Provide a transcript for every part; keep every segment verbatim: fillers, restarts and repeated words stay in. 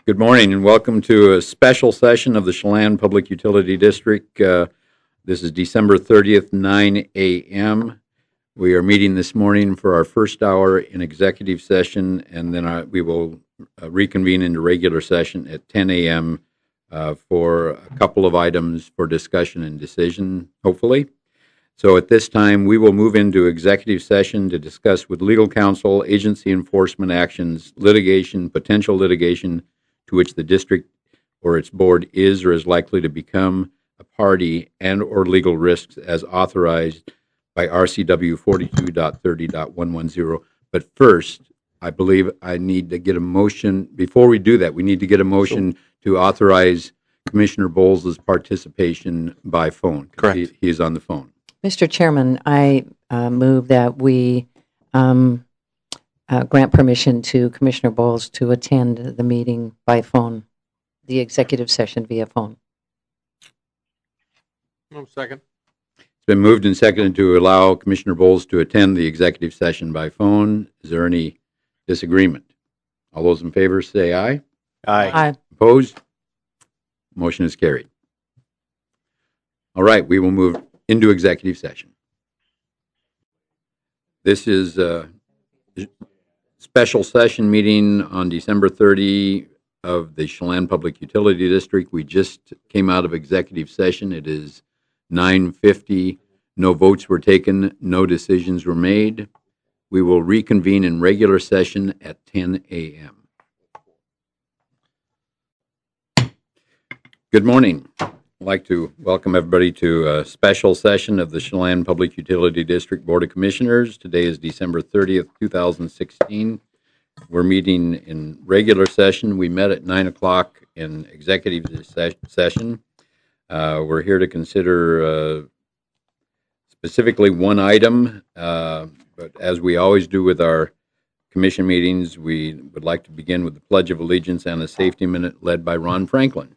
Good morning and welcome to a special session of the Chelan Public Utility District. Uh, this is December thirtieth, nine a.m. We are meeting this morning for our first hour in executive session, and then uh, we will uh, reconvene into regular session at ten a.m. Uh, for a couple of items for discussion and decision, hopefully. So at this time, we will move into executive session to discuss with legal counsel, agency enforcement actions, litigation, potential litigation to which the district or its board is or is likely to become a party, and or legal risks as authorized by R C W forty-two point thirty point one ten. But first, I believe I need to get a motion. Before we do that, we need to get a motion sure. to authorize Commissioner Bowles' participation by phone. Correct. He, he is on the phone. Mister Chairman, I uh, move that we um, uh, grant permission to Commissioner Bowles to attend the meeting by phone, the executive session via phone. No, second. It's been moved and seconded to allow Commissioner Bowles to attend the executive session by phone. Is there any disagreement? All those in favor say aye. Aye. Aye. Opposed? Motion is carried. All right, we will move into executive session. This is a special session meeting on December thirtieth of the Chelan Public Utility District. We just came out of executive session. It is nine fifty. No votes were taken. No decisions were made. We will reconvene in regular session at ten a.m. Good morning. I'd like to welcome everybody to a special session of the Chelan Public Utility District Board of Commissioners. Today is December thirtieth, twenty sixteen. We're meeting in regular session. We met at nine o'clock in executive ses- session. Uh, we're here to consider uh, specifically one item, uh, but as we always do with our commission meetings, we would like to begin with the Pledge of Allegiance and a safety minute led by Ron Franklin.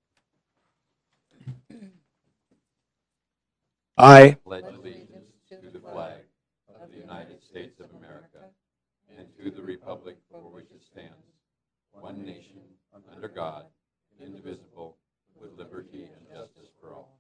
I pledge allegiance to the flag of the United States of America and to the republic for which it stands, one nation, under God, indivisible, with liberty and justice for all.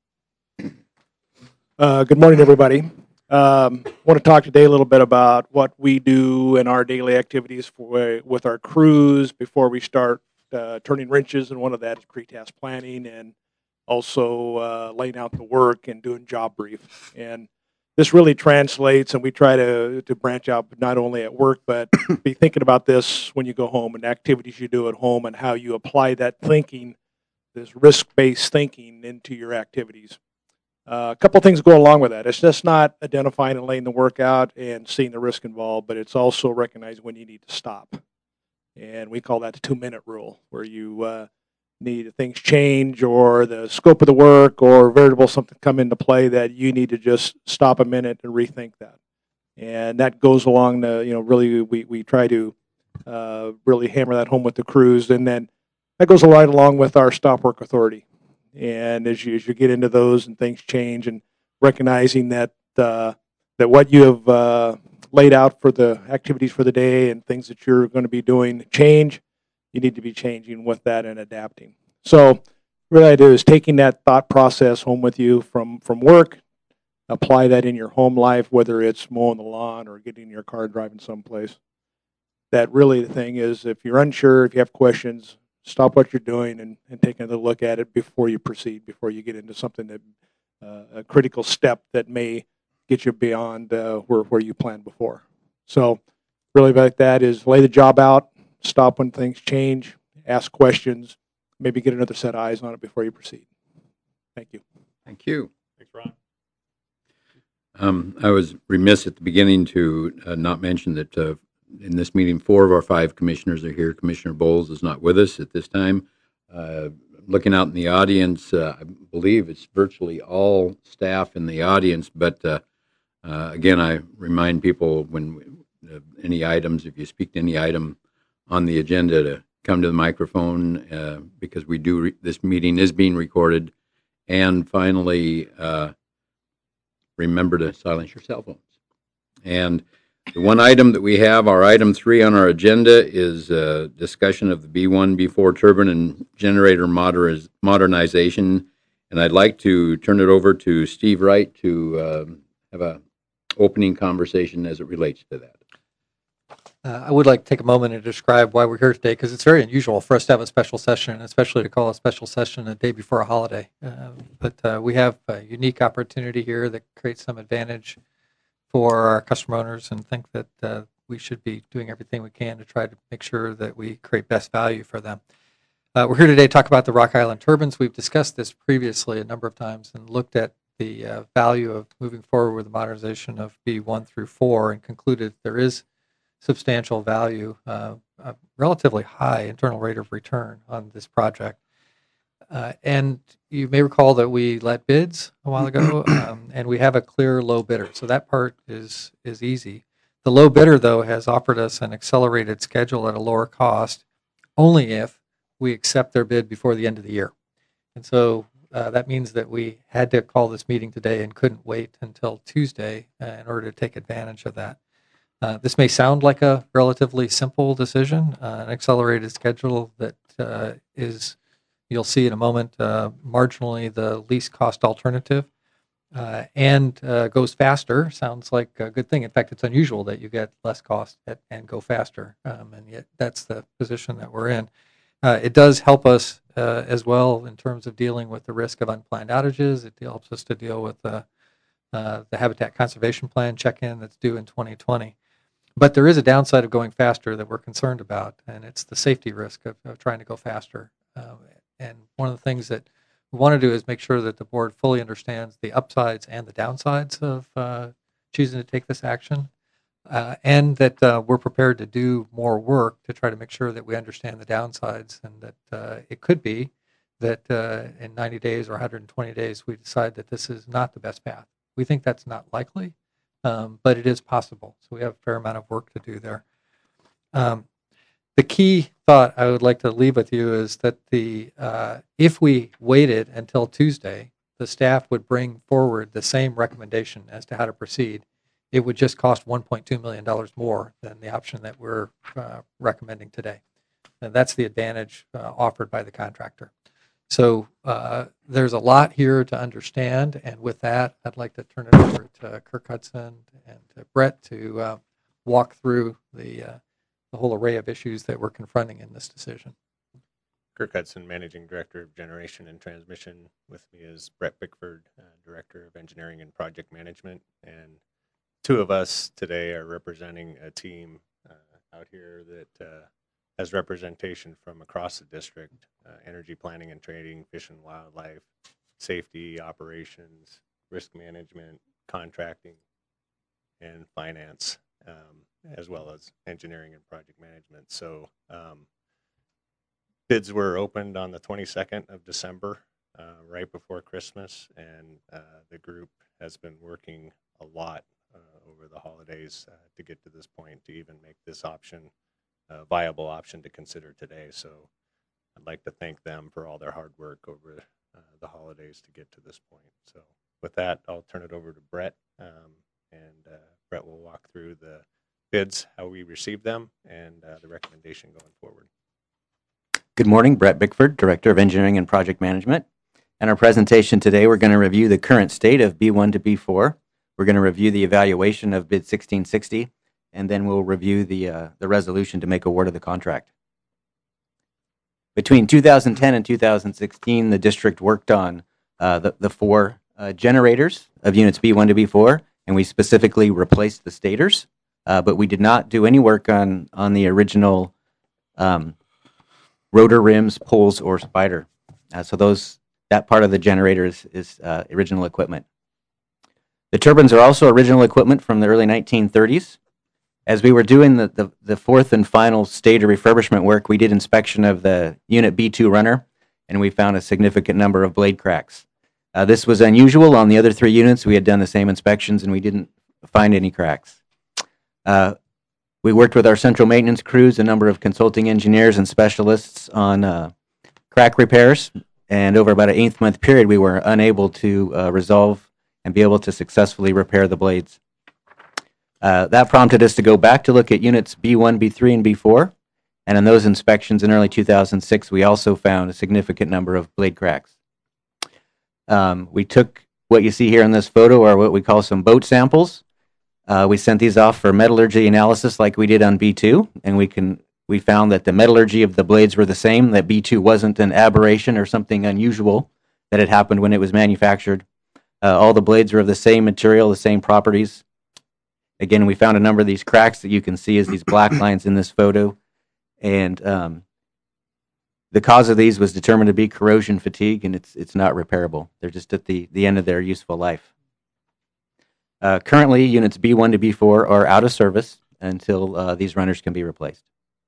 Uh, good morning, everybody. Um, I want to talk today a little bit about what we do in our daily activities for, with our crews before we start uh, turning wrenches, and one of that is pre-task planning and also uh, laying out the work and doing job brief. And this really translates, and we try to, to branch out not only at work, but be thinking about this when you go home and activities you do at home and how you apply that thinking, this risk-based thinking, into your activities. Uh, a couple things go along with that. It's just not identifying and laying the work out and seeing the risk involved, but it's also recognizing when you need to stop. And we call that the two-minute rule, where you uh, need things change or the scope of the work or variable something come into play that you need to just stop a minute and rethink that. And that goes along the, you know, really we, we try to uh, really hammer that home with the crews. And then that goes right along with our stop work authority. And as you, as you get into those and things change, and recognizing that uh, that what you have uh, laid out for the activities for the day and things that you're going to be doing change, you need to be changing with that and adapting. So what I do is taking that thought process home with you from, from work, apply that in your home life, whether it's mowing the lawn or getting in your car driving someplace. That really the thing is, if you're unsure, if you have questions, stop what you're doing and, and take another look at it before you proceed, before you get into something that uh, a critical step that may get you beyond uh, where, where you planned before. So really like that is lay the job out, stop when things change, ask questions, maybe get another set of eyes on it before you proceed. Thank you. Thank you. Thanks, Ron. Um, I was remiss at the beginning to uh, not mention that uh, in this meeting, four of our five commissioners are here. Commissioner Bowles is not with us at this time. Uh, looking out in the audience, uh, I believe it's virtually all staff in the audience, but uh, uh, again, I remind people when we, uh, any items, if you speak to any item on the agenda, to come to the microphone uh, because we do, re- this meeting is being recorded. And finally, uh, remember to silence your cell phones. And The one item that we have, our item three on our agenda, is uh, discussion of the B one, B four turbine and generator moderniz- modernization. And I'd like to turn it over to Steve Wright to uh, have a opening conversation as it relates to that. Uh, I would like to take a moment and describe why we're here today, because it's very unusual for us to have a special session, especially to call a special session a day before a holiday. Uh, but uh, we have a unique opportunity here that creates some advantage for our customer owners, and think that uh, we should be doing everything we can to try to make sure that we create best value for them. Uh, we're here today to talk about the Rock Island turbines. We've discussed this previously a number of times and looked at the uh, value of moving forward with the modernization of B one through four, and concluded there is substantial value, uh, a relatively high internal rate of return on this project. Uh, and you may recall that we let bids a while ago, um, and we have a clear low bidder. So that part is is easy. The low bidder, though, has offered us an accelerated schedule at a lower cost only if we accept their bid before the end of the year. And so uh, that means that we had to call this meeting today and couldn't wait until Tuesday uh, in order to take advantage of that. Uh, this may sound like a relatively simple decision, uh, an accelerated schedule that uh, is, you'll see in a moment, uh, marginally the least cost alternative, uh, and uh, goes faster. Sounds like a good thing. In fact, it's unusual that you get less cost at, and go faster, um, and yet that's the position that we're in. Uh, it does help us uh, as well in terms of dealing with the risk of unplanned outages. It helps us to deal with uh, uh, the Habitat Conservation Plan check-in that's due in twenty twenty. But there is a downside of going faster that we're concerned about, and it's the safety risk of, of trying to go faster. Um, and one of the things that we want to do is make sure that the board fully understands the upsides and the downsides of uh, choosing to take this action, uh, and that uh, we're prepared to do more work to try to make sure that we understand the downsides, and that uh, it could be that uh, in ninety days or one hundred twenty days we decide that this is not the best path. We think that's not likely. Um, but it is possible. So we have a fair amount of work to do there. Um, the key thought I would like to leave with you is that the uh, if we waited until Tuesday, the staff would bring forward the same recommendation as to how to proceed. It would just cost one point two million dollars more than the option that we're uh, recommending today. And that's the advantage uh, offered by the contractor. So uh, there's a lot here to understand, and with that, I'd like to turn it over to Kirk Hudson and to Brett to uh, walk through the uh, the whole array of issues that we're confronting in this decision. Kirk Hudson, Managing Director of Generation and Transmission. With me is Brett Bickford, uh, Director of Engineering and Project Management. And two of us today are representing a team uh, out here that uh, has representation from across the district, uh, energy planning and trading, fish and wildlife, safety, operations, risk management, contracting, and finance, um, as well as engineering and project management. So um, bids were opened on the twenty-second of December, uh, right before Christmas, and uh, the group has been working a lot uh, over the holidays uh, to get to this point to even make this option a viable option to consider today. So I'd like to thank them for all their hard work over uh, the holidays to get to this point. So with that, I'll turn it over to Brett, um, and uh, Brett will walk through the bids, how we received them, and uh, the recommendation going forward. Good morning, Brett Bickford, Director of Engineering and Project Management. In our presentation today, we're going to review the current state of B one to B four. We're going to review the evaluation of bid sixteen sixty, and then we'll review the uh, the resolution to make award of the contract. Between two thousand ten and two thousand sixteen, the district worked on uh, the, the four uh, generators of units B one to B four, and we specifically replaced the stators, uh, but we did not do any work on, on the original um, rotor rims, poles, or spider. Uh, so those that part of the generator is, is uh, original equipment. The turbines are also original equipment from the early nineteen thirties. As we were doing the, the, the fourth and final stator refurbishment work, we did inspection of the unit B two runner, and we found a significant number of blade cracks. Uh, this was unusual. On the other three units, we had done the same inspections, and we didn't find any cracks. Uh, we worked with our central maintenance crews, a number of consulting engineers and specialists on uh, crack repairs, and over about an eight-month period, we were unable to uh, resolve and be able to successfully repair the blades. Uh, that prompted us to go back to look at units B one, B three, and B four. And in those inspections in early two thousand six, we also found a significant number of blade cracks. Um, we took what you see here in this photo are what we call some boat samples. Uh, we sent these off for metallurgy analysis like we did on B two, and we can we found that the metallurgy of the blades were the same, that B two wasn't an aberration or something unusual that had happened when it was manufactured. Uh, all the blades are of the same material, the same properties. Again, we found a number of these cracks that you can see as these black lines in this photo. And um, the cause of these was determined to be corrosion fatigue, and it's it's not repairable. They're just at the, the end of their useful life. Uh, currently, units B one to B four are out of service until uh, these runners can be replaced.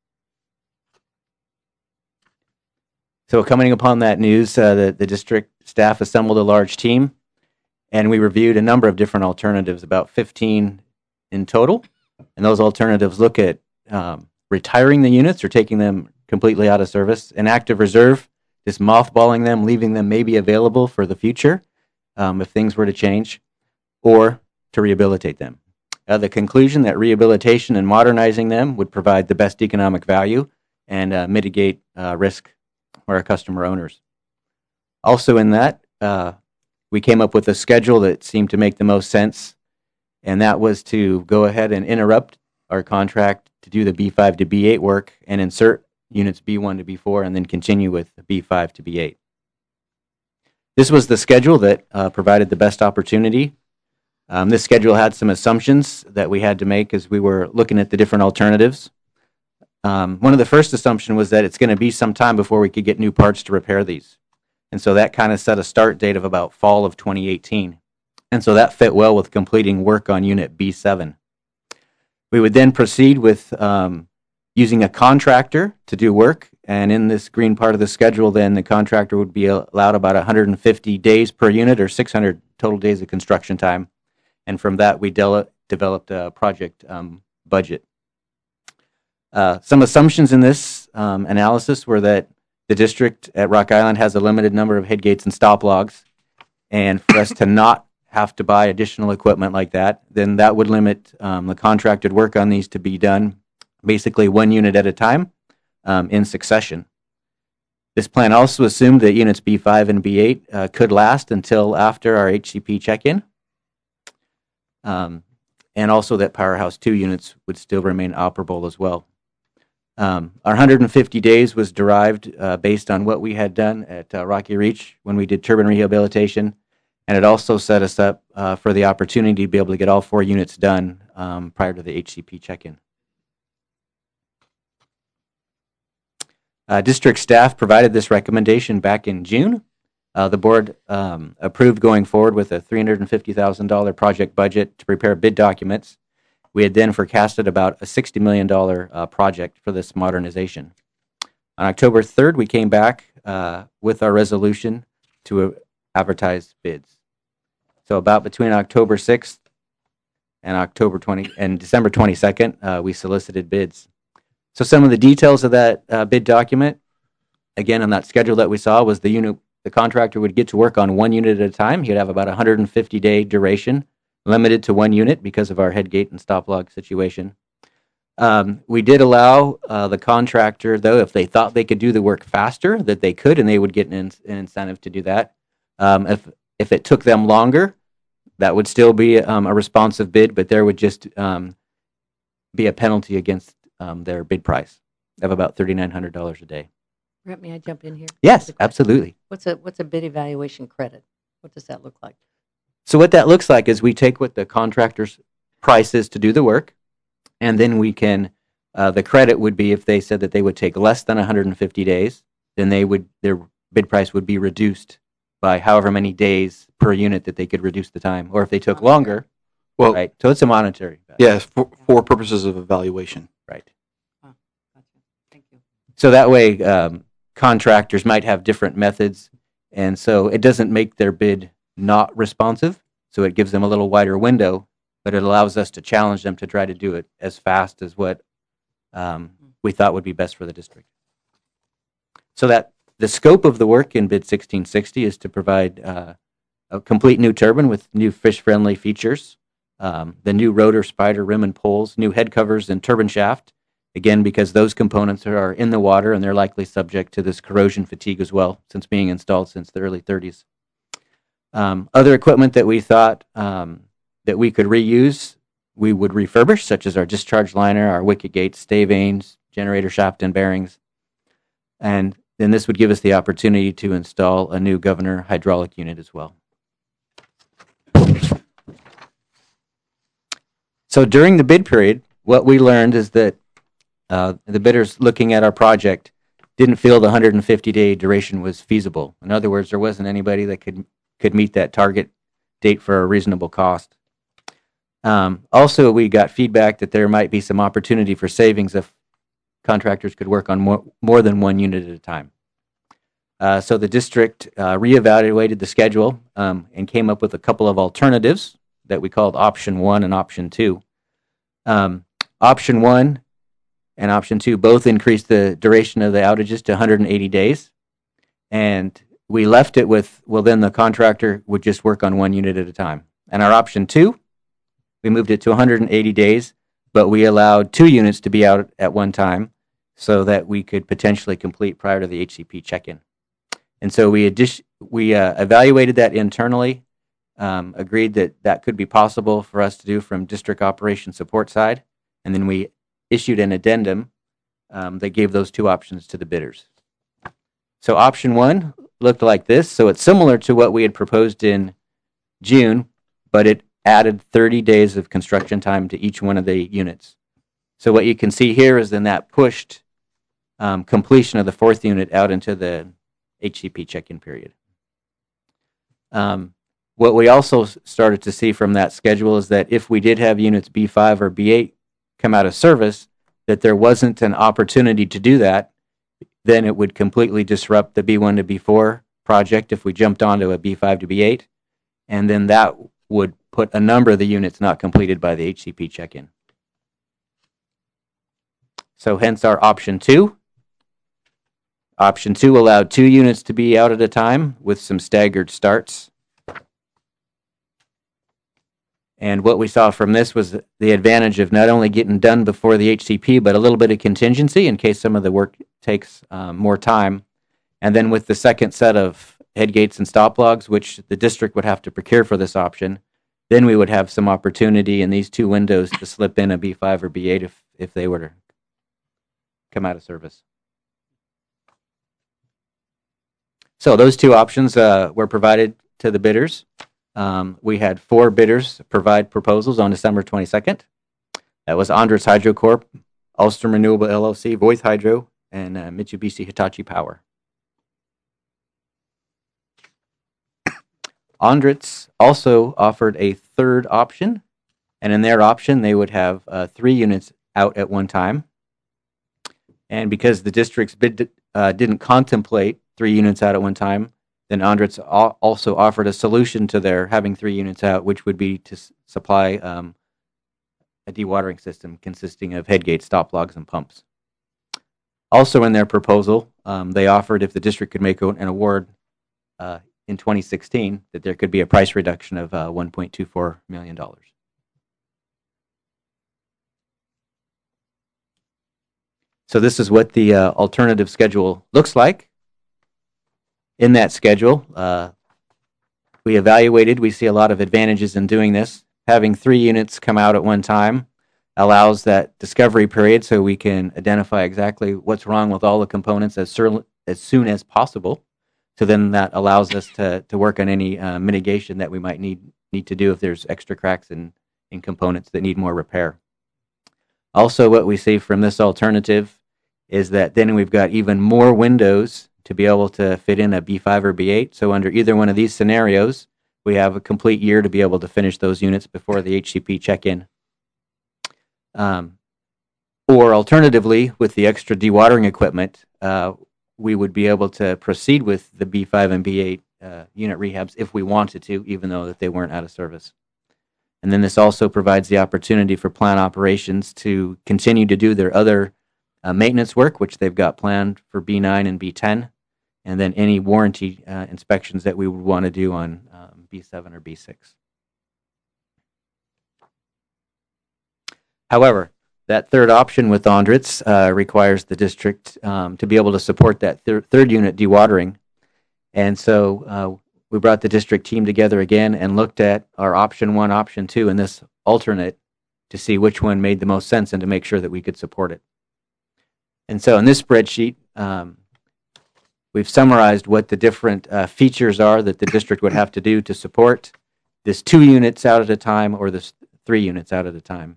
So coming upon that news, uh, the, the district staff assembled a large team, and we reviewed a number of different alternatives, about fifteen in total. And those alternatives look at um, retiring the units or taking them completely out of service, an active reserve, just mothballing them, leaving them maybe available for the future um, if things were to change, or to rehabilitate them. Uh, the conclusion that rehabilitation and modernizing them would provide the best economic value and uh, mitigate uh, risk for our customer owners. Also in that, uh, we came up with a schedule that seemed to make the most sense, and that was to go ahead and interrupt our contract to do the B five to B eight work and insert units B one to B four and then continue with B five to B eight. This was the schedule that uh, provided the best opportunity. Um, this schedule had some assumptions that we had to make as we were looking at the different alternatives. Um, one of the first assumptions was that it's going to be some time before we could get new parts to repair these. And so that kind of set a start date of about fall of twenty eighteen. And so that fit well with completing work on unit B seven. We would then proceed with um, using a contractor to do work. And in this green part of the schedule, then the contractor would be allowed about one hundred fifty days per unit or six hundred total days of construction time. And from that, we de- developed a project um, budget. Uh, some assumptions in this um, analysis were that the district at Rock Island has a limited number of head gates and stop logs. And for us to not have to buy additional equipment like that, then that would limit um, the contracted work on these to be done basically one unit at a time um, in succession. This plan also assumed that units B five and B eight uh, could last until after our H C P check-in, um, and also that Powerhouse two units would still remain operable as well. Um, our one hundred fifty days was derived uh, based on what we had done at uh, Rocky Reach when we did turbine rehabilitation, and it also set us up uh, for the opportunity to be able to get all four units done um, prior to the H C P check-in. Uh, district staff provided this recommendation back in June. Uh, the board um, approved going forward with a three hundred fifty thousand dollars project budget to prepare bid documents. We had then forecasted about a sixty million dollars uh, project for this modernization. On October third, we came back uh, with our resolution to uh, advertise bids. So about between October sixth and October twentieth and December twenty-second, uh, we solicited bids. So some of the details of that uh, bid document, again, on that schedule that we saw, was the unit, the contractor would get to work on one unit at a time. He'd have about a one hundred fifty day duration, limited to one unit because of our head gate and stop log situation. Um, we did allow uh, the contractor, though, if they thought they could do the work faster, that they could, and they would get an, in- an incentive to do that. Um, if if it took them longer, that would still be um, a responsive bid, but there would just um, be a penalty against um, their bid price of about three thousand nine hundred dollars a day. Brett, may I jump in here? Yes, With a question? absolutely. What's a what's a bid evaluation credit? What does that look like? So what that looks like is we take what the contractor's price is to do the work, and then we can, uh, the credit would be if they said that they would take less than one hundred fifty days, then they would, their bid price would be reduced by however many days per unit that they could reduce the time. Or if they took longer, Well, right? So it's a monetary value. yes, for, for purposes of evaluation. Right. Oh, gotcha. Thank you. So that way, um, contractors might have different methods, and so it doesn't make their bid not responsive, so it gives them a little wider window, but it allows us to challenge them to try to do it as fast as what um, we thought would be best for the district. So that the scope of the work in bid sixteen sixty is to provide uh, a complete new turbine with new fish-friendly features, um, the new rotor, spider, rim, and poles, new head covers, and turbine shaft. Again, because those components are in the water and they're likely subject to this corrosion fatigue as well, since being installed since the early thirties. Um, other equipment that we thought um, that we could reuse, we would refurbish, such as our discharge liner, our wicket gates, stay vanes, generator shaft and bearings. And then this would give us the opportunity to install a new governor hydraulic unit as well. So during the bid period, what we learned is that uh, the bidders looking at our project didn't feel the one hundred fifty day duration was feasible. In other words, there wasn't anybody that could could meet that target date for a reasonable cost. Um, also, we got feedback that there might be some opportunity for savings if contractors could work on more, more than one unit at a time. Uh, so the district uh, reevaluated the schedule um, and came up with a couple of alternatives that we called option one and option two. Um, option one and option two both increased the duration of the outages to one hundred eighty days. And we left it with, well, then the contractor would just work on one unit at a time. And our option two, we moved it to one hundred eighty days, but we allowed two units to be out at one time so that we could potentially complete prior to the H C P check-in. And so we, addi- we uh, evaluated that internally, um, agreed that that could be possible for us to do from district operation support side, and then we issued an addendum um, that gave those two options to the bidders. So option one looked like this. So it's similar to what we had proposed in June, but it added thirty days of construction time to each one of the units. So what you can see here is then that pushed um, completion of the fourth unit out into the H C P check-in period. Um, what we also started to see from that schedule is that if we did have units B five or B eight come out of service, that there wasn't an opportunity to do that, then it would completely disrupt the B one to B four project if we jumped onto a B five to B eight, and then that would put a number of the units not completed by the H C P check-in. So hence our option two. Option two allowed two units to be out at a time with some staggered starts. And what we saw from this was the advantage of not only getting done before the H C P, but a little bit of contingency in case some of the work takes um, more time. And then with the second set of head gates and stop logs, which the district would have to procure for this option, then we would have some opportunity in these two windows to slip in a B five or B eight if, if they were to come out of service. So those two options uh, were provided to the bidders. Um, we had four bidders provide proposals on December twenty-second. That was Andritz Hydro Corp, Alstom Renewable L L C, Voith Hydro, and uh, Mitsubishi Hitachi Power. Andritz also offered a third option, and in their option, they would have uh, three units out at one time. And because the district's bid uh, didn't contemplate three units out at one time, then Andritz also offered a solution to their having three units out, which would be to s- supply um, a dewatering system consisting of headgates, stop logs, and pumps. Also in their proposal, um, they offered if the district could make an award uh, in twenty sixteen, that there could be a price reduction of uh, one point two four million dollars. So this is what the uh, alternative schedule looks like. In that schedule, uh, we evaluated, we see a lot of advantages in doing this. Having three units come out at one time allows that discovery period so we can identify exactly what's wrong with all the components as, sur- as soon as possible. So then that allows us to, to work on any uh, mitigation that we might need, need to do if there's extra cracks in, in components that need more repair. Also, what we see from this alternative is that then we've got even more windows to be able to fit in a B five or B eight. So under either one of these scenarios, we have a complete year to be able to finish those units before the H C P check-in. Um, or alternatively, with the extra dewatering equipment, uh, we would be able to proceed with the B five and B eight uh, unit rehabs if we wanted to, even though that they weren't out of service. And then this also provides the opportunity for plant operations to continue to do their other uh, maintenance work, which they've got planned for B nine and B ten, and then any warranty uh, inspections that we would want to do on um, B seven or B six. However, that third option with Andritz uh, requires the district um, to be able to support that thir- third unit dewatering. And so uh, we brought the district team together again and looked at our option one, option two, and this alternate to see which one made the most sense and to make sure that we could support it. And so in this spreadsheet, um, we've summarized what the different uh, features are that the district would have to do to support this two units out at a time or this three units out at a time.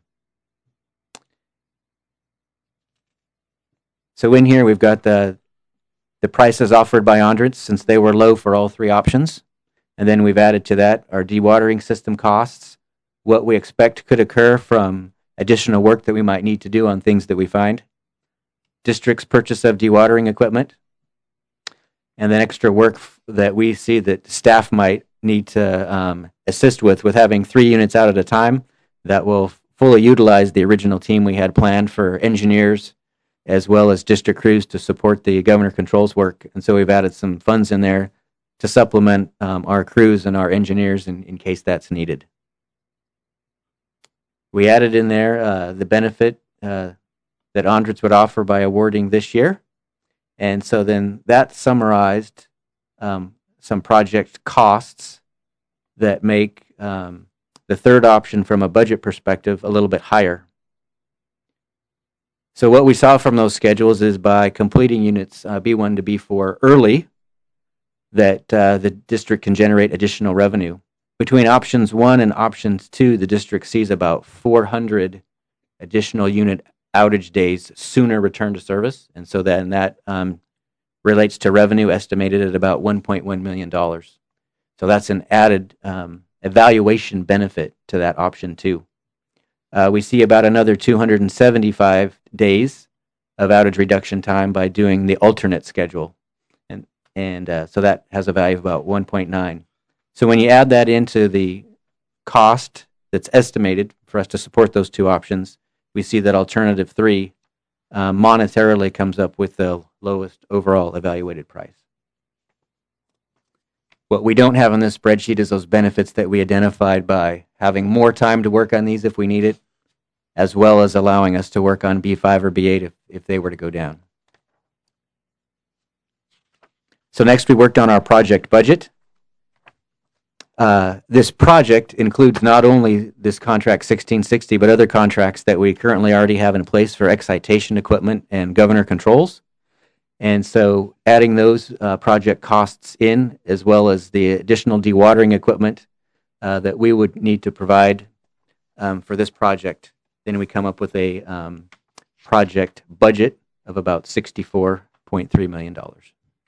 So in here, we've got the, the prices offered by Andritz since they were low for all three options. And then we've added to that our dewatering system costs, what we expect could occur from additional work that we might need to do on things that we find, district's purchase of dewatering equipment, and then extra work that we see that staff might need to um, assist with, with having three units out at a time that will fully utilize the original team we had planned for engineers, as well as district crews to support the governor controls work. And so we've added some funds in there to supplement um, our crews and our engineers in, in case that's needed. We added in there uh, the benefit uh, that Andritz would offer by awarding this year. And so then that summarized um, some project costs that make um, the third option from a budget perspective a little bit higher. So what we saw from those schedules is by completing units uh, B one to B four early, that uh, the district can generate additional revenue. Between options one and options two, the district sees about four hundred additional unit outage days sooner return to service. And so then that um, relates to revenue estimated at about one point one million dollars. So that's an added um, evaluation benefit to that option two. Uh, we see about another two hundred seventy-five days of outage reduction time by doing the alternate schedule. And, and uh, so that has a value of about one point nine. So when you add that into the cost that's estimated for us to support those two options, we see that alternative three uh, monetarily comes up with the lowest overall evaluated price. What we don't have on this spreadsheet is those benefits that we identified by having more time to work on these if we need it, as well as allowing us to work on B five or B eight if, if they were to go down. So next we worked on our project budget. Uh, this project includes not only this contract sixteen sixty, but other contracts that we currently already have in place for excitation equipment and governor controls. And so adding those uh, project costs in, as well as the additional dewatering equipment uh, that we would need to provide um, for this project, then we come up with a um, project budget of about sixty-four point three million dollars.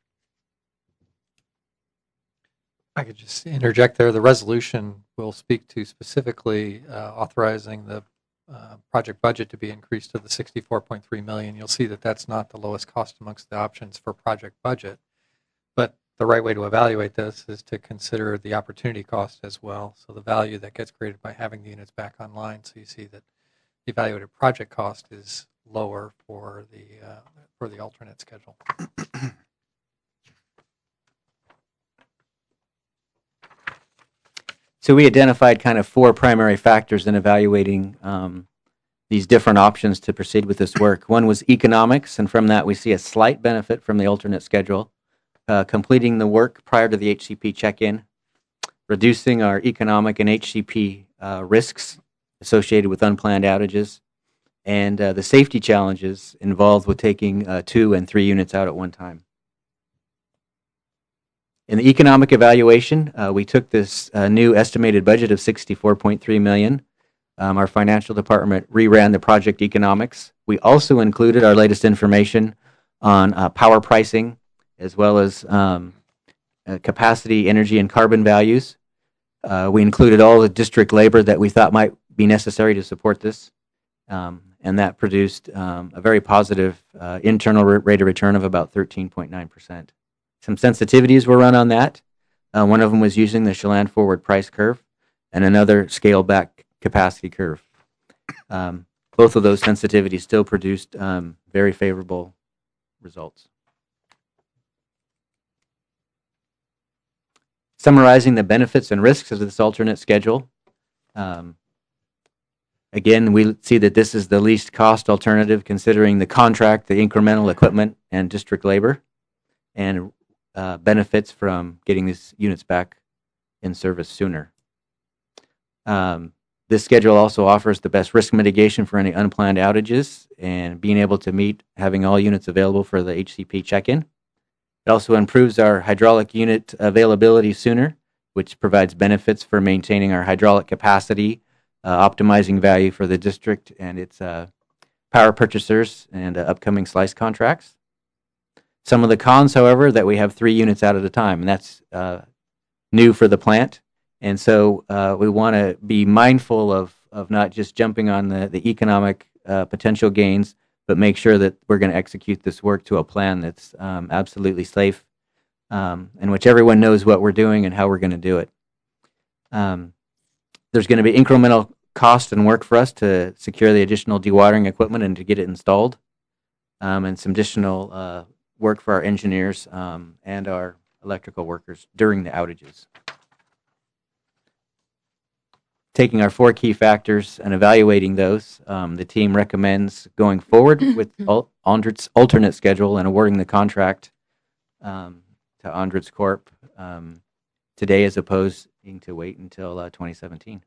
I could just interject there. The resolution will speak to specifically uh, authorizing the uh, project budget to be increased to the sixty-four point three million dollars. You'll see that that's not the lowest cost amongst the options for project budget. But the right way to evaluate this is to consider the opportunity cost as well. So the value that gets created by having the units back online. So you see that the evaluated project cost is lower for the uh, for the alternate schedule. So we identified kind of four primary factors in evaluating um, these different options to proceed with this work. One was economics, and from that we see a slight benefit from the alternate schedule. Uh, completing the work prior to the H C P check-in, reducing our economic and H C P uh, risks associated with unplanned outages, and uh, the safety challenges involved with taking uh, two and three units out at one time. In the economic evaluation, uh, we took this uh, new estimated budget of sixty-four point three million dollars. Um, our financial department reran the project economics. We also included our latest information on uh, power pricing, as well as um, uh, capacity, energy, and carbon values. Uh, we included all the district labor that we thought might be necessary to support this, um, and that produced um, a very positive uh, internal rate of return of about thirteen point nine percent. Some sensitivities were run on that. Uh, one of them was using the Chelan forward price curve, and another scaled back capacity curve. Um, both of those sensitivities still produced um, very favorable results. Summarizing the benefits and risks of this alternate schedule. Um, Again, we see that this is the least cost alternative considering the contract, the incremental equipment, and district labor, and uh, benefits from getting these units back in service sooner. Um, this schedule also offers the best risk mitigation for any unplanned outages and being able to meet having all units available for the H C P check-in. It also improves our hydraulic unit availability sooner, which provides benefits for maintaining our hydraulic capacity, uh, optimizing value for the district and its uh, power purchasers and uh, upcoming slice contracts. Some of the cons, however, that we have three units out at a time, and that's uh, new for the plant. And so uh, we want to be mindful of, of not just jumping on the, the economic uh, potential gains, but make sure that we're going to execute this work to a plan that's um, absolutely safe, um, in which everyone knows what we're doing and how we're going to do it. Um, there's going to be incremental cost and work for us to secure the additional dewatering equipment and to get it installed, um, and some additional uh, work for our engineers um, and our electrical workers during the outages. Taking our four key factors and evaluating those, um, the team recommends going forward with al- Andritz alternate schedule and awarding the contract um, to Andritz Corp um, today, as opposed to wait until uh, twenty seventeen.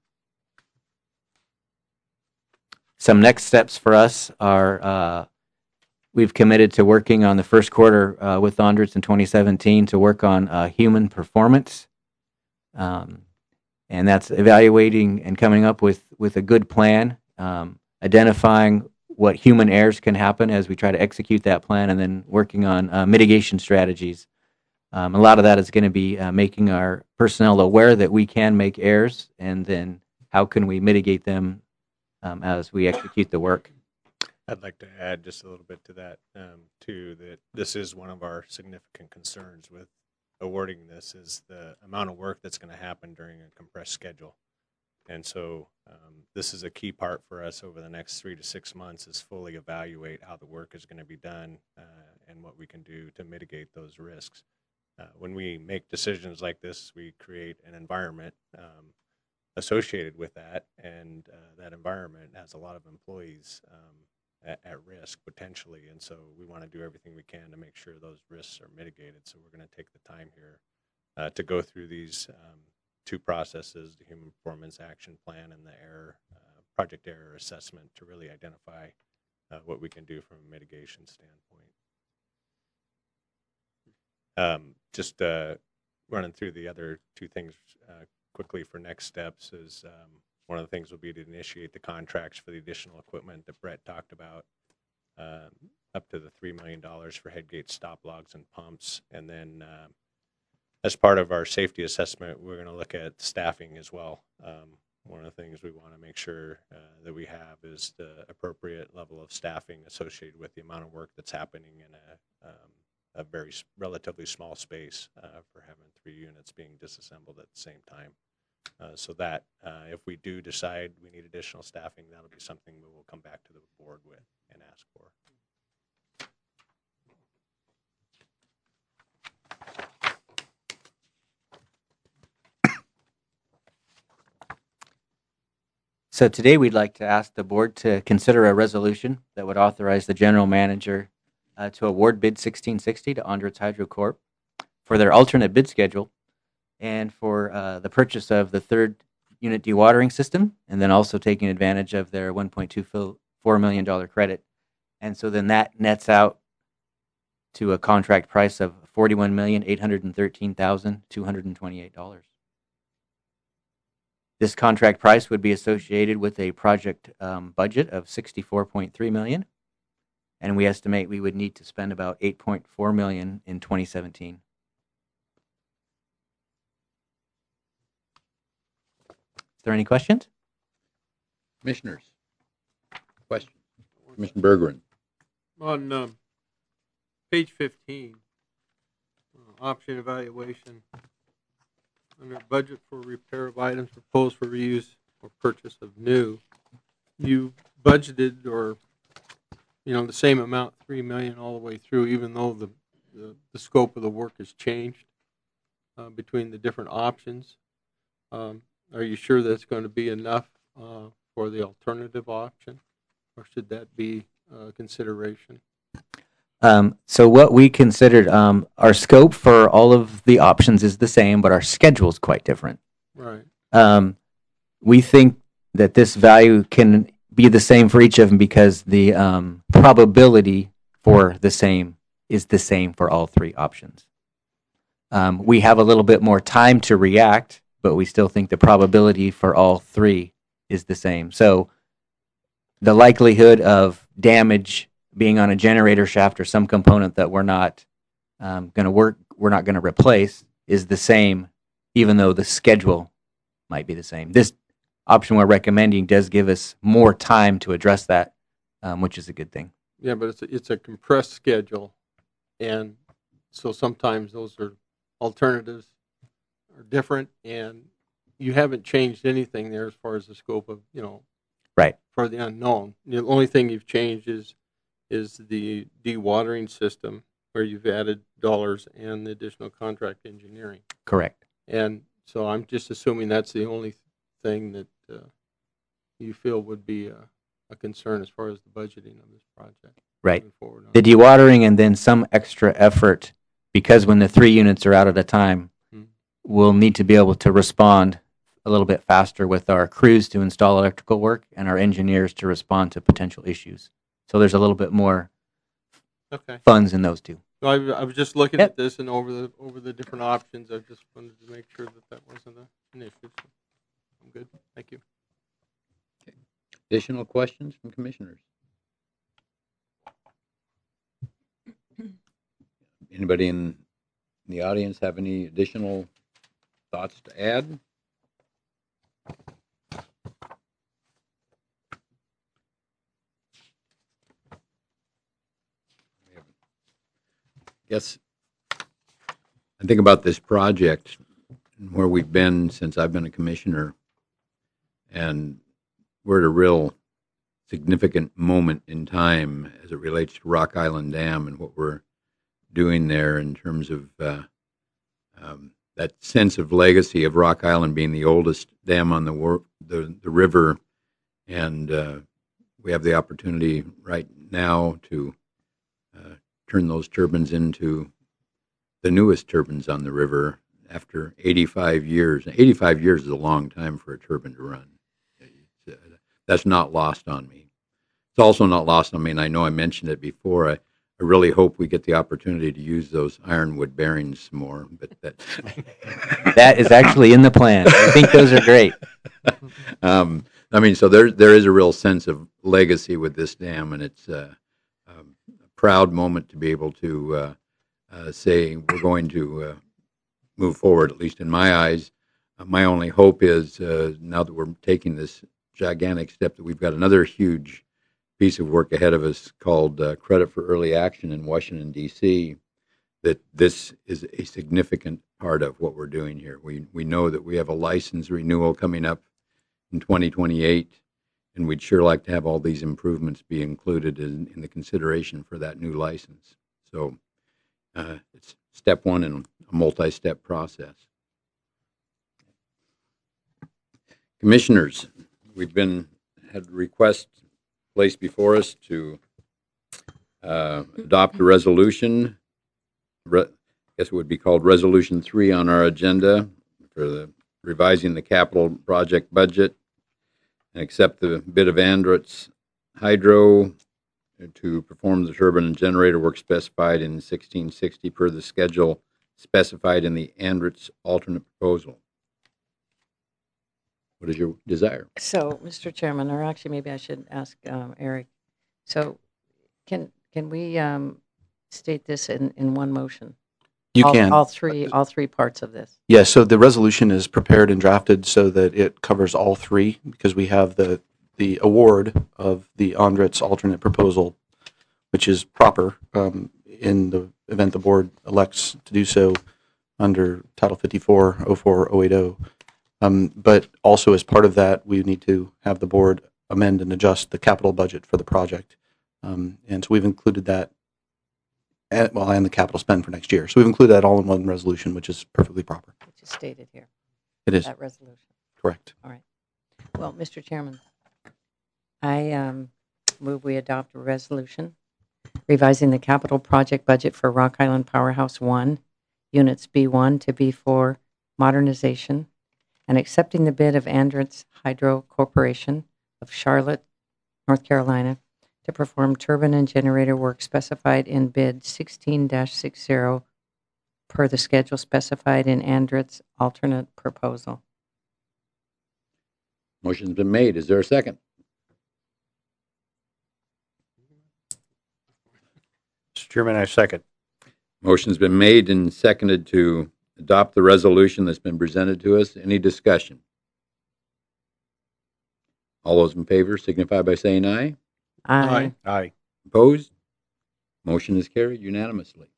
Some next steps for us are uh, we've committed to working on the first quarter uh, with Andritz in twenty seventeen to work on uh, human performance. Um, And that's evaluating and coming up with, with a good plan, um, identifying what human errors can happen as we try to execute that plan, and then working on uh, mitigation strategies. Um, a lot of that is going to be uh, making our personnel aware that we can make errors, and then how can we mitigate them um, as we execute the work. I'd like to add just a little bit to that, um, too, that this is one of our significant concerns with awarding this is the amount of work that's going to happen during a compressed schedule. And so um, this is a key part for us over the next three to six months is fully evaluate how the work is going to be done uh, and what we can do to mitigate those risks. Uh, when we make decisions like this, we create an environment um, associated with that, and uh, that environment has a lot of employees um, at, at risk potentially, and so we want to do everything we can to make sure those risks are mitigated. So we're going to take the time here uh, to go through these um, two processes, the Human Performance Action Plan and the error uh, project error assessment, to really identify uh, what we can do from a mitigation standpoint. Um, just uh, running through the other two things uh, quickly for next steps is um, one of the things will be to initiate the contracts for the additional equipment that Brett talked about, um, up to the three million dollars for headgate stop logs and pumps. And then uh, as part of our safety assessment, we're going to look at staffing as well. Um, one of the things we want to make sure uh, that we have is the appropriate level of staffing associated with the amount of work that's happening in a, um, a very s- relatively small space uh, for having three units being disassembled at the same time. Uh, so that uh, if we do decide we need additional staffing, that'll be something we will come back to the board with and ask for. So today we'd like to ask the board to consider a resolution that would authorize the general manager uh, to award bid sixteen sixty to Andritz Hydro Corp for their alternate bid schedule and for uh, the purchase of the third unit dewatering system, and then also taking advantage of their one point two four million dollars credit. And so then that nets out to a contract price of forty-one million eight hundred thirteen thousand two hundred twenty-eight dollars. This contract price would be associated with a project um, budget of sixty-four point three million dollars, and we estimate we would need to spend about eight point four million dollars in twenty seventeen. Is there any questions? Commissioners, questions? Commissioner Bergeron. On um, page fifteen, uh, option evaluation, under budget for repair of items proposed for reuse or purchase of new, you budgeted or, you know, the same amount, three million dollars all the way through, even though the, the, the scope of the work has changed uh, between the different options. Um, are you sure that's going to be enough uh, for the alternative option, or should that be uh, consideration? Um, so what we considered, um, our scope for all of the options is the same, but our schedule is quite different. Right. Um, we think that this value can be the same for each of them because the um, probability for the same is the same for all three options. Um, we have a little bit more time to react, but we still think the probability for all three is the same. So the likelihood of damage being on a generator shaft or some component that we're not um, going to work, we're not going to replace, is the same, even though the schedule might be the same. This option we're recommending does give us more time to address that, um, which is a good thing. Yeah, but it's a, it's a compressed schedule, and so sometimes those are alternatives are different, and you haven't changed anything there as far as the scope of, you know, Right. for the unknown. The only thing you've changed is is the dewatering system, where you've added dollars and the additional contract engineering. Correct. And so I'm just assuming that's the only thing that uh, you feel would be a, a concern as far as the budgeting of this project. Right. moving forward on The it. dewatering and then some extra effort, because when the three units are out at a time, Hmm. we'll need to be able to respond a little bit faster with our crews to install electrical work and our engineers to respond to potential issues. So there's a little bit more Okay. funds in those two. So I, I was just looking Yep. at this and over the over the different options. I just wanted to make sure that that wasn't a, an issue. So I'm good. Thank you. Additional questions from commissioners? Anybody in the audience have any additional thoughts to add? Yes. I think about this project and where we've been since I've been a commissioner, and we're at a real significant moment in time as it relates to Rock Island Dam and what we're doing there in terms of uh, um, that sense of legacy of Rock Island being the oldest dam on the wor- the, the river, and uh, we have the opportunity right now to uh, turn those turbines into the newest turbines on the river after eighty-five years. eighty-five years is a long time for a turbine to run. It's, uh, that's not lost on me. It's also not lost on me, and I know I mentioned it before. I, I really hope we get the opportunity to use those ironwood bearings some more. But that That is actually in the plan. I think those are great. um, I mean, so there there is a real sense of legacy with this dam, and it's uh, um, a proud moment to be able to uh, uh, say we're going to uh, move forward. At least in my eyes, uh, my only hope is uh, now that we're taking this gigantic step that we've got another huge piece of work ahead of us called uh, Credit for Early Action in Washington, D C, that this is a significant part of what we're doing here. We we know that we have a license renewal coming up in twenty twenty-eight, and we'd sure like to have all these improvements be included in, in the consideration for that new license. So uh, it's step one in a multi-step process. Commissioners, we've been had requests placed before us to uh, adopt a resolution. Re- I guess it would be called Resolution three on our agenda for the revising the capital project budget and accept the bid of Andritz Hydro to perform the turbine and generator work specified in sixteen sixty per the schedule specified in the Andritz alternate proposal. What is your desire? So, Mister Chairman, or actually maybe I should ask um, Eric. So can can we um, state this in, in one motion? You all, can. All three, all three parts of this. Yeah, so the resolution is prepared and drafted so that it covers all three because we have the, the award of the Andritz alternate proposal, which is proper um, in the event the board elects to do so under Title fifty-four oh four oh eighty. Um, but also as part of that, we need to have the board amend and adjust the capital budget for the project. Um, and so we've included that, and, well, and the capital spend for next year. So we've included that all in one resolution, which is perfectly proper. Which is stated here, It is, that resolution. correct. All right. Well, Mister Chairman, I um, move we adopt a resolution revising the capital project budget for Rock Island Powerhouse One, units B one to B four modernization, and accepting the bid of Andritz Hydro Corporation of Charlotte, North Carolina, to perform turbine and generator work specified in bid sixteen dash sixty per the schedule specified in Andritz alternate proposal. Motion's been made. Is there a second? Mister Chairman, I second. Motion's been made and seconded to adopt the resolution that's been presented to us. Any discussion? All those in favor signify by saying aye. Aye. Aye. Opposed? Motion is carried unanimously.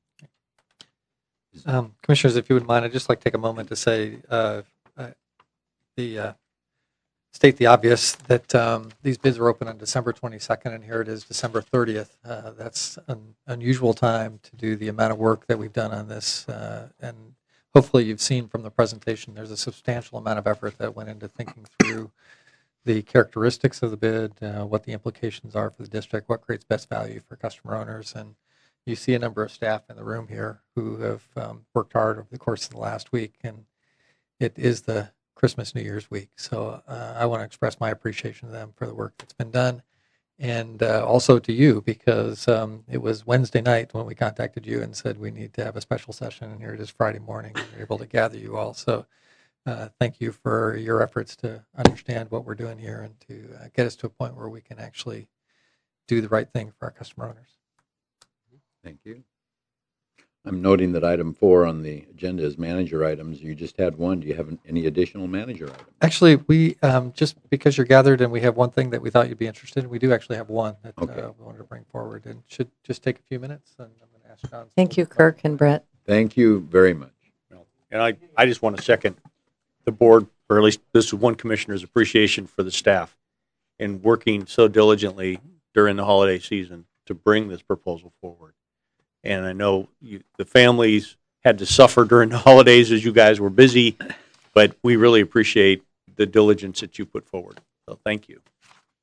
Um, Commissioners, if you would mind, I'd just like to take a moment to say uh, uh, the uh, state the obvious that um, these bids were open on December twenty-second, and here it is December thirtieth. Uh, that's an unusual time to do the amount of work that we've done on this, uh, and hopefully you've seen from the presentation there's a substantial amount of effort that went into thinking through the characteristics of the bid, uh, what the implications are for the district, what creates best value for customer owners, and you see a number of staff in the room here who have um, worked hard over the course of the last week, and it is the Christmas New Year's week. So uh, I want to express my appreciation to them for the work that's been done, and uh, also to you, because um, it was Wednesday night when we contacted you and said we need to have a special session, and here it is Friday morning, and we're able to gather you all. So uh, thank you for your efforts to understand what we're doing here and to uh, get us to a point where we can actually do the right thing for our customer owners. Thank you. I'm noting that item four on the agenda is manager items. You just had one. Do you have any additional manager items? Actually, we um, just because you're gathered and we have one thing that we thought you'd be interested in, we do actually have one that Okay. uh, we wanted to bring forward, and should just take a few minutes. And I'm going to ask John. Thank you, Kirk and Brett. Thank you very much. And I, I just want to second the board, or at least this is one commissioner's appreciation for the staff in working so diligently during the holiday season to bring this proposal forward. And I know you, the families had to suffer during the holidays as you guys were busy, but we really appreciate the diligence that you put forward. So thank you.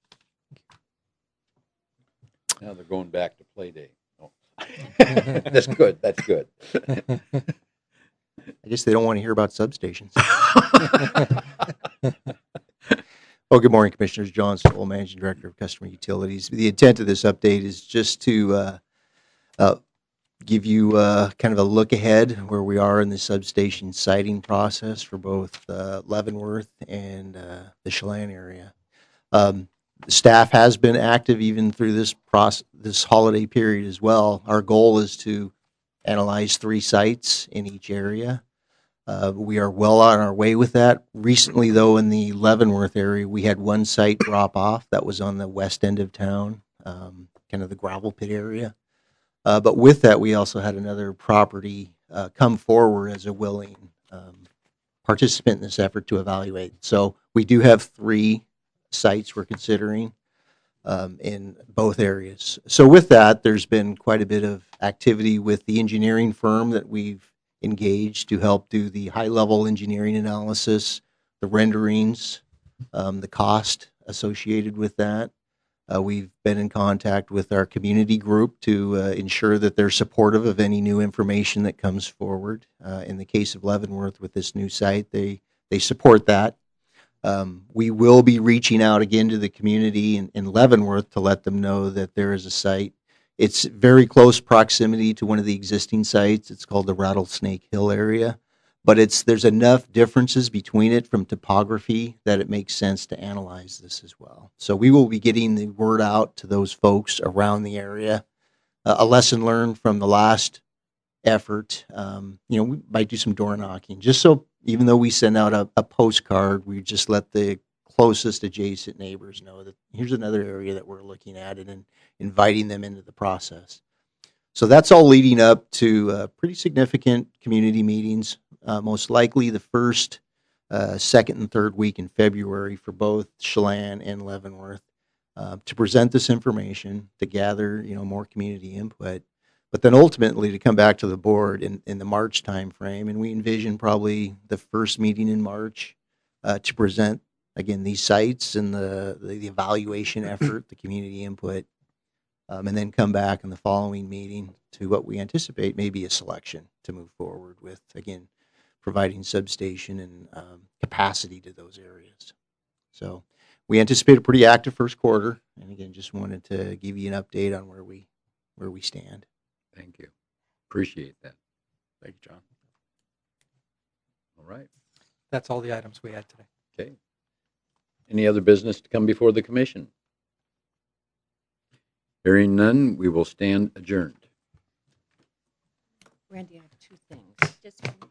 Now they're going back to play day. Oh. That's good. That's good. I guess they don't want to hear about substations. Well, good morning, Commissioners. John Stoll, Managing Director of Customer Utilities. The intent of this update is just to uh, uh, give you uh, kind of a look ahead where we are in the substation siting process for both uh, Leavenworth and uh, the Chelan area. Um, the staff has been active even through this process, this holiday period as well. Our goal is to analyze three sites in each area. Uh, we are well on our way with that. Recently, though, in the Leavenworth area, we had one site drop off that was on the west end of town, um, kind of the gravel pit area. Uh, but with that, we also had another property uh, come forward as a willing um, participant in this effort to evaluate. So we do have three sites we're considering um, in both areas. So with that, there's been quite a bit of activity with the engineering firm that we've engaged to help do the high-level engineering analysis, the renderings, um, the cost associated with that. Uh, we've been in contact with our community group to uh, ensure that they're supportive of any new information that comes forward. Uh, in the case of Leavenworth with this new site, they, they support that. Um, we will be reaching out again to the community in, in Leavenworth to let them know that there is a site. It's very close proximity to one of the existing sites. It's called the Rattlesnake Hill area. But it's there's enough differences between it from topography that it makes sense to analyze this as well. So we will be getting the word out to those folks around the area. Uh, a lesson learned from the last effort, um, you know, we might do some door knocking, just so even though we send out a, a postcard, we just let the closest adjacent neighbors know that here's another area that we're looking at and, and inviting them into the process. So that's all leading up to uh, pretty significant community meetings. Uh, most likely the first, uh, second, and third week in February for both Chelan and Leavenworth uh, to present this information, to gather you know more community input, but then ultimately to come back to the board in, in the March timeframe. And we envision probably the first meeting in March uh, to present again, these sites and the, the, the evaluation effort, the community input, um, and then come back in the following meeting to what we anticipate may be a selection to move forward with, again, providing substation and um, capacity to those areas. So we anticipate a pretty active first quarter, and again, just wanted to give you an update on where we where we stand. Thank you. Appreciate that. Thank you, John. All right. That's all the items we had today. Okay. Any other business to come before the commission? Hearing none, we will stand adjourned. Randy, I have two things. Just one.